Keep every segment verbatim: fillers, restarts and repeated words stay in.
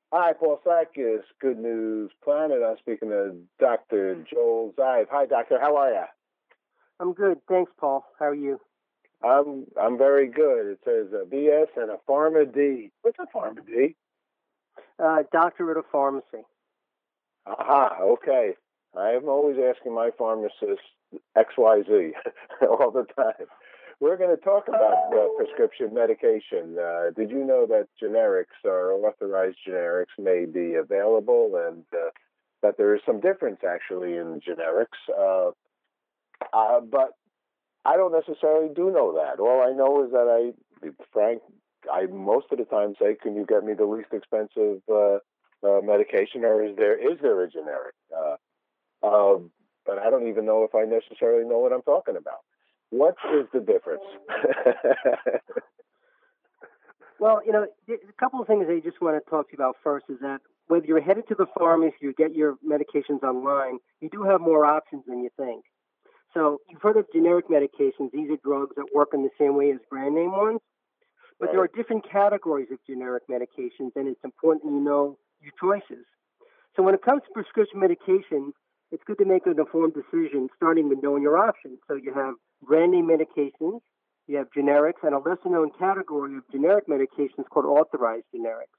Hi, Paul Sakis, Good News Planet. I'm speaking to Doctor Joel Zive. Hi, Doctor. How are you? I'm good. Thanks, Paul. How are you? I'm I'm very good. It says a B S and a Pharma D. What's a Pharma D? Uh, doctorate of pharmacy. Aha. Okay. I'm always asking my pharmacist X Y Z all the time. We're going to talk about uh, prescription medication. Uh, did you know that generics or authorized generics may be available, and uh, that there is some difference actually in generics? Uh, uh, but I don't necessarily do know that. All I know is that I, Frank, I most of the time say, "Can you get me the least expensive uh, uh, medication, or is there is there a generic?" Uh, uh, but I don't even know if I necessarily know what I'm talking about. What is the difference? Well, you know, a couple of things I just want to talk to you about first is that whether you're headed to the pharmacy, you get your medications online, you do have more options than you think. So you've heard of generic medications. These are drugs that work in the same way as brand name ones, but there Right. are different categories of generic medications, and it's important you know your choices. So when it comes to prescription medications, it's good to make an informed decision, starting with knowing your options. So you have brand name medications, you have generics, and a lesser known category of generic medications called authorized generics.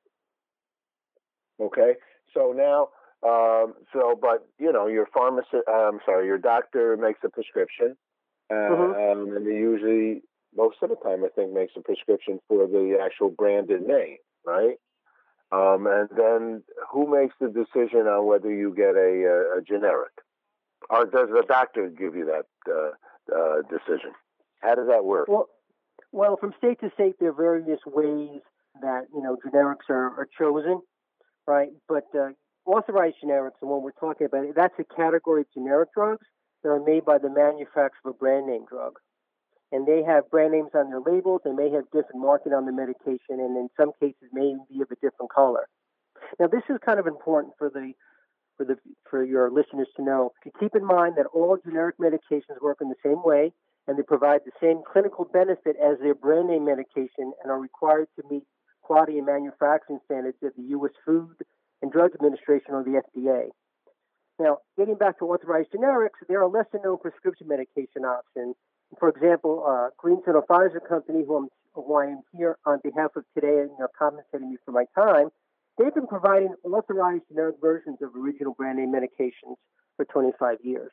Okay. So now, um, so but you know, your pharmacist, uh, I'm sorry, your doctor makes a prescription, uh, hmm um, and they usually, most of the time, I think, makes a prescription for the actual branded name, right? Um, and then who makes the decision on whether you get a, a, a generic, or does the doctor give you that uh, uh, decision? How does that work? Well, well, from state to state, there are various ways that you know generics are, are chosen, right? But uh, authorized generics, and when we're talking about it, that's a category of generic drugs that are made by the manufacturer of a brand name drug. And they have brand names on their labels. They may have different marking on the medication, and in some cases may even be of a different color. Now, this is kind of important for the for the for your listeners to know. To keep in mind that all generic medications work in the same way, and they provide the same clinical benefit as their brand name medication, and are required to meet quality and manufacturing standards of the U S. Food and Drug Administration or the F D A. Now, getting back to authorized generics, there are lesser known prescription medication options. For example, uh, Greenson or Pfizer Company, who, I'm, who I am here on behalf of today and you know, compensating me for my time, they've been providing authorized generic versions of original brand name medications for twenty-five years.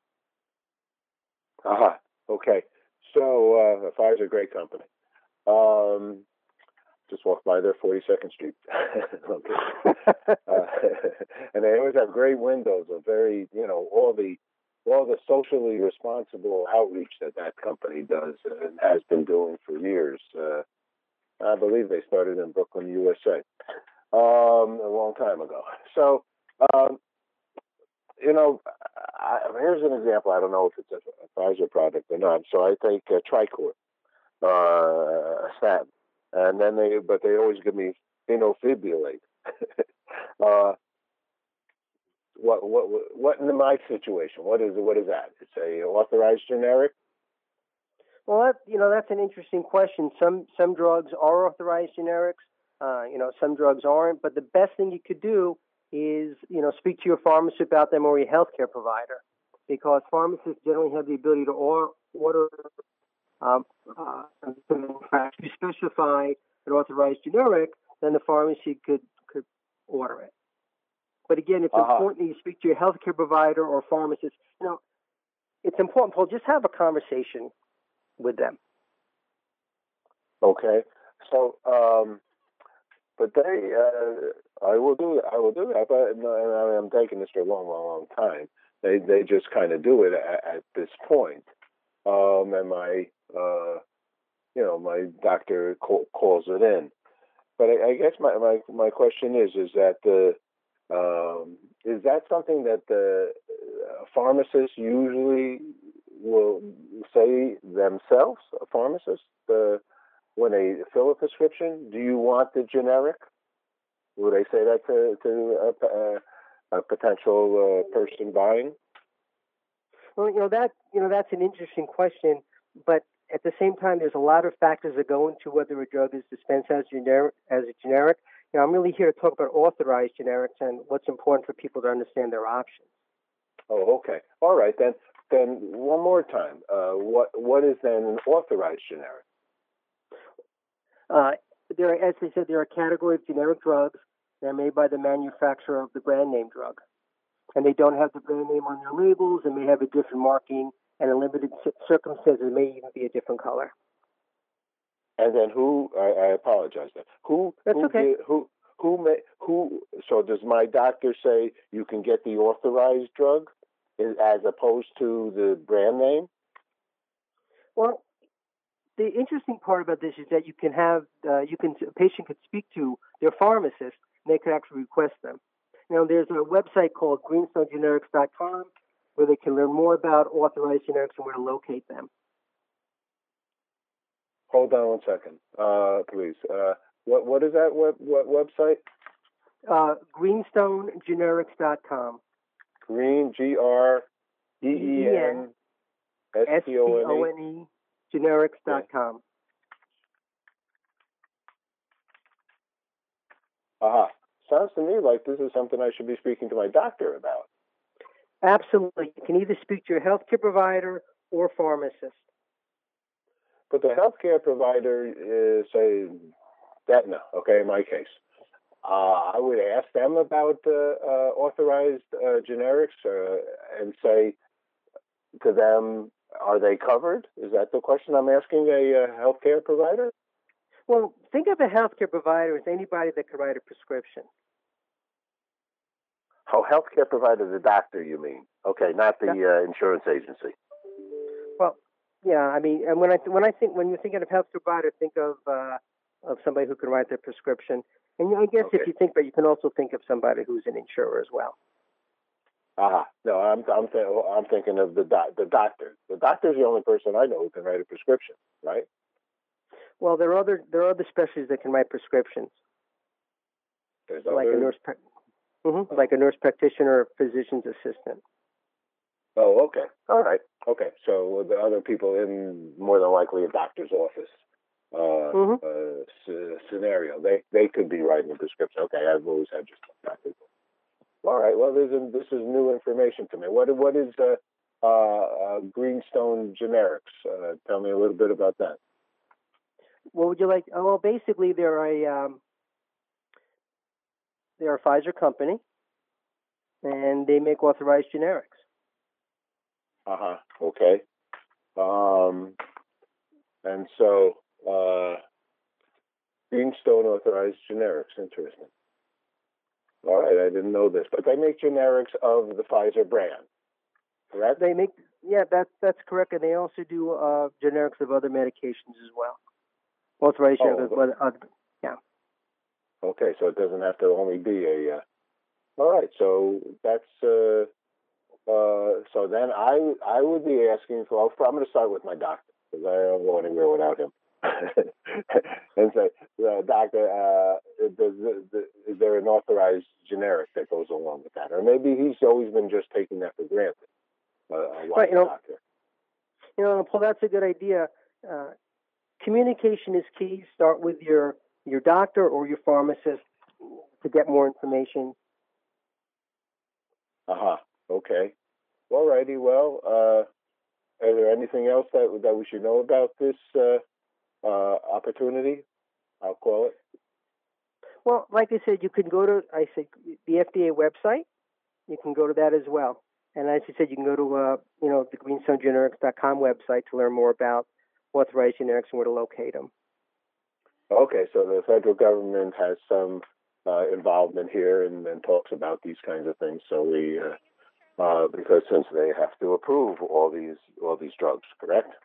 Aha. Okay. So uh, Pfizer, great company. Um, just walked by their forty-second Street. Okay. Uh, and they always have great windows of very, you know, all the all the socially responsible outreach that that company does and has been doing for years. Uh, I believe they started in Brooklyn, U S A, um, a long time ago. So, um, you know, I, here's an example. I don't know if it's a, a Pfizer product or not. So I take uh, Tricor, uh, statin, and then they, but they always give me phenofibrillate. uh, what, what, what in my situation? What is, what is that? It's a authorized generic. Well, that, you know, that's an interesting question. Some some drugs are authorized generics. Uh, you know, some drugs aren't. But the best thing you could do is, you know, speak to your pharmacist about them or your healthcare provider, because pharmacists generally have the ability to or, order um, uh, if you specify an authorized generic, then the pharmacy could could order it. But again, it's Uh-huh. important that you speak to your healthcare provider or pharmacist. You know, it's important, Paul. Just have a conversation with them. Okay. So, um, but they, uh, I will do, I will do that. But and I'm taking this for a long, long, long time. They, they just kind of do it at, at this point. Um, and my, uh, you know, my doctor call, calls it in. But I, I guess my, my, my question is, is that the, um, is that something that the uh, pharmacists usually will say themselves, a pharmacist, uh, when they fill a prescription? Do you want the generic? Will they say that to, to a, a, a potential uh, person buying? Well, you know that you know that's an interesting question, but at the same time, there's a lot of factors that go into whether a drug is dispensed as generic. As a generic, You know, I'm really here to talk about authorized generics and what's important for people to understand their options. Oh, okay. All right, then. Then one more time. Uh, what what is then an authorized generic? Uh, there, as I said, there are a category of generic drugs that are made by the manufacturer of the brand name drug, and they don't have the brand name on their labels, and may have a different marking, and in limited circumstances, it may even be a different color. And then who? I, I apologize. Then who? That's who okay. Did, who? Who? May, who? So does my doctor say you can get the authorized drug, as opposed to the brand name? Well, the interesting part about this is that you can have, uh, you can, a patient could speak to their pharmacist, and they could actually request them. Now, there's a website called greenstone generics dot com where they can learn more about authorized generics and where to locate them. Hold on one second, uh, please. Uh, what what is that web, what website? Uh, greenstone generics dot com. Green, G R E E N S T O N E. generics dot com. Aha. Sounds to me like this is something I should be speaking to my doctor about. Absolutely. You can either speak to your healthcare provider or pharmacist. But the healthcare provider is, say, Aetna, okay, in my case. Uh, I would ask them about uh, uh, authorized uh, generics uh, and say to them, are they covered? Is that the question I'm asking a uh, healthcare provider? Well, think of a healthcare provider as anybody that can write a prescription. Oh, healthcare provider, the doctor, you mean? Okay, not the uh, insurance agency. Well, yeah, I mean, and when I when I think when you're thinking of healthcare provider, think of uh, of somebody who can write their prescription. And I guess Okay. if you think, but you can also think of somebody who's an insurer as well. Ah, no, I'm I'm th- I'm thinking of the doc- the doctor. The doctor's the only person I know who can write a prescription, right? Well, there are other there are other specialties that can write prescriptions. There's like other... a nurse, mm-hmm, like a nurse practitioner or physician's assistant. Oh, okay, all right, okay. So the other people in more than likely a doctor's office uh, mm-hmm. uh, c- scenario, they they could be writing a prescription. Okay, I've always had just doctors. All right. Well, this is, this is new information to me. What what is uh, uh, uh, Greenstone Generics? Uh, tell me a little bit about that. What would you like? Oh, well, basically, they're a um, they're a Pfizer company, and they make authorized generics. Uh huh. Okay. Um, and so uh, Greenstone authorized generics. Interesting. All right, I didn't know this, but they make generics of the Pfizer brand, correct? They make, yeah, that's that's correct, and they also do uh, generics of other medications as well. Authorized oh, generics, but, uh, yeah. Okay, so it doesn't have to only be a. Uh, all right, so that's. Uh, uh, so then I I would be asking for. I'm going to start with my doctor because I don't go anywhere without him. And say, uh, doctor, uh, does, does, is there an authorized generic that goes along with that? Or maybe he's always been just taking that for granted. Uh, right, you know, doctor. you know, Paul, that's a good idea. Uh, communication is key. Start with your, your doctor or your pharmacist to get more information. Uh-huh. Okay. All righty. Well, uh, is there anything else that that we should know about this uh, uh, opportunity? I'll call it. Well, like I said, you can go to I said the F D A website. You can go to that as well. And as you said, you can go to uh, you know the greenstone generics dot com website to learn more about authorized generics and where to locate them. Okay, so the federal government has some uh, involvement here and, and talks about these kinds of things. So we, uh, uh, because since they have to approve all these all these drugs, correct?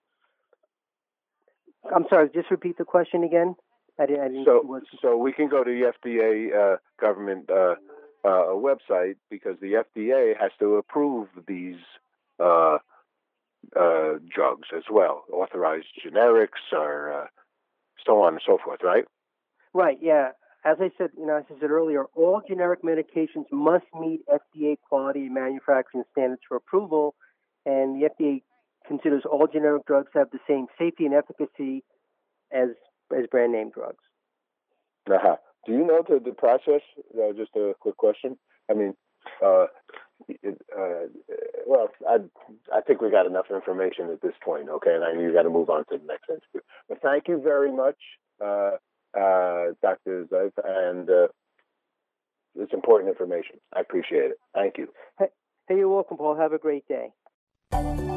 I'm sorry. Just repeat the question again. I didn't. I didn't so, so we can go to the F D A uh, government uh, uh, website because the F D A has to approve these uh, uh, drugs as well, authorized generics or uh, so on and so forth, right? Right. Yeah. As I said, you know, as I said earlier, all generic medications must meet F D A quality and manufacturing standards for approval, and the F D A considers all generic drugs have the same safety and efficacy as as brand name drugs. Uh-huh. do you know the, the process? Uh, just a quick question. I mean, uh, it, uh, well, I I think we got enough information at this point. Okay, and I you got to move on to the next interview. But thank you very much, uh, uh, Doctor Zeif, and uh, it's important information. I appreciate it. Thank you. Hey, hey, you're welcome, Paul. Have a great day.